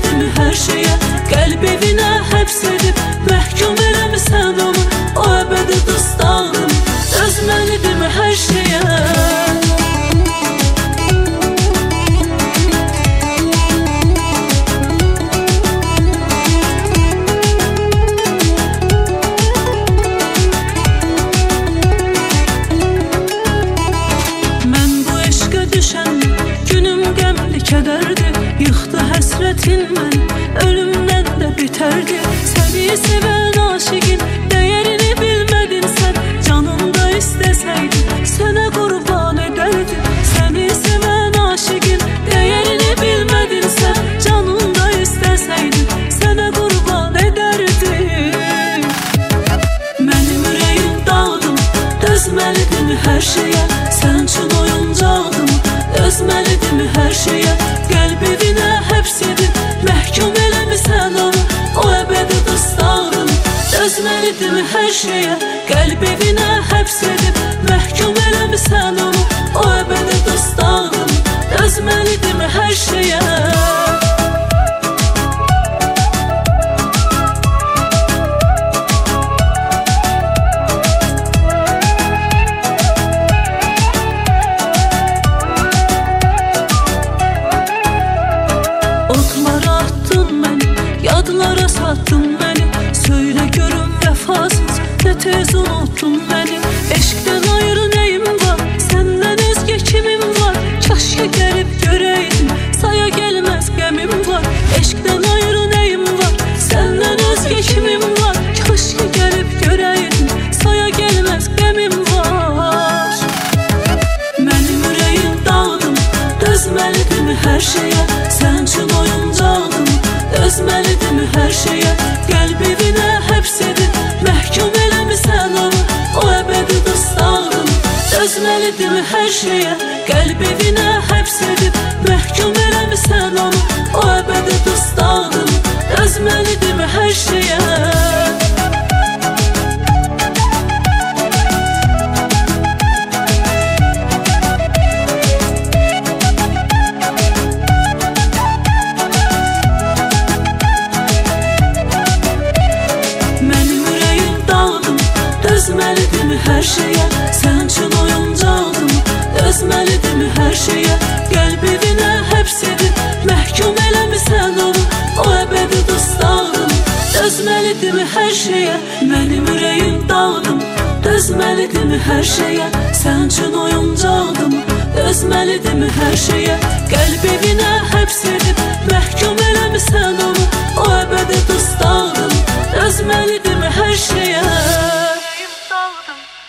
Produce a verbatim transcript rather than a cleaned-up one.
Dözməliydim hər şeyə, qəlb evinə həbs edib məhkum eləmisən onu, o əbədi dustağım. Dözməliydim hər şeyə. Kədərdir, yıxdı həsrətin məni, ölümdən də bitərdi. Səni sevən aşiqin dəyərini bilmədin sən, canımda istəsəydin sənə qurban edərdim. Səni sevən aşiqin dəyərini bilmədin sən, canımda istəsəydin sənə qurban edərdim. Mənim ürəyim dağdım, dözməlidim hər şeyə, sən üçün oyuncaqdım. Dözməlidim hər şeyə, qəlb evinə həbs edib məhkum eləmisən onu, o əbədi dustağım. Dözməlidim hər şeyə, qəlb evinə həbs edib məhkum eləmisən onu, o əbədi dustağım. Dözməlidim hər şeyə. Otlara attın məni, yadlara sattın məni, söylə görüm vəfasız, nə tez unuttun məni. Eşqdən ayrı nəyim var, səndən özgə kimim var, kaşki gəlib görəydin, saya gəlməz qəmim var. Eşqdən ayrı nəyim var, səndən özgə kimim var, kaşki gəlib görəydin, saya gəlməz qəmim var. Mənim ürəyim dağdım, dözməlidim hər şeyə, sən üçün oyuncaqdım. Dözməlidim hər şeyə, qəlb evinə həbs edib məhkum eləmisən onu, o əbədi dustağım. Dözməlidim hər şeyə, qəlb evinə həbs edib məhkum eləmisən onu, o əbədi dustağım. Dözməlidim hər şeyə. Dözməlidim hər şeyə, sən üçün oyuncaqdım. Dözməlidim hər şeyə, qəlb evinə həbs edib məhkum eləmisən onu, o əbədi dustağım. Dözməlidim hər şeyə, mənim ürəyim dağdım. Dözməlidim hər şeyə, sən üçün oyuncaqdım. Dözməlidim hər şeyə, qəlb evinə həbs edib məhkum eləmisən onu, o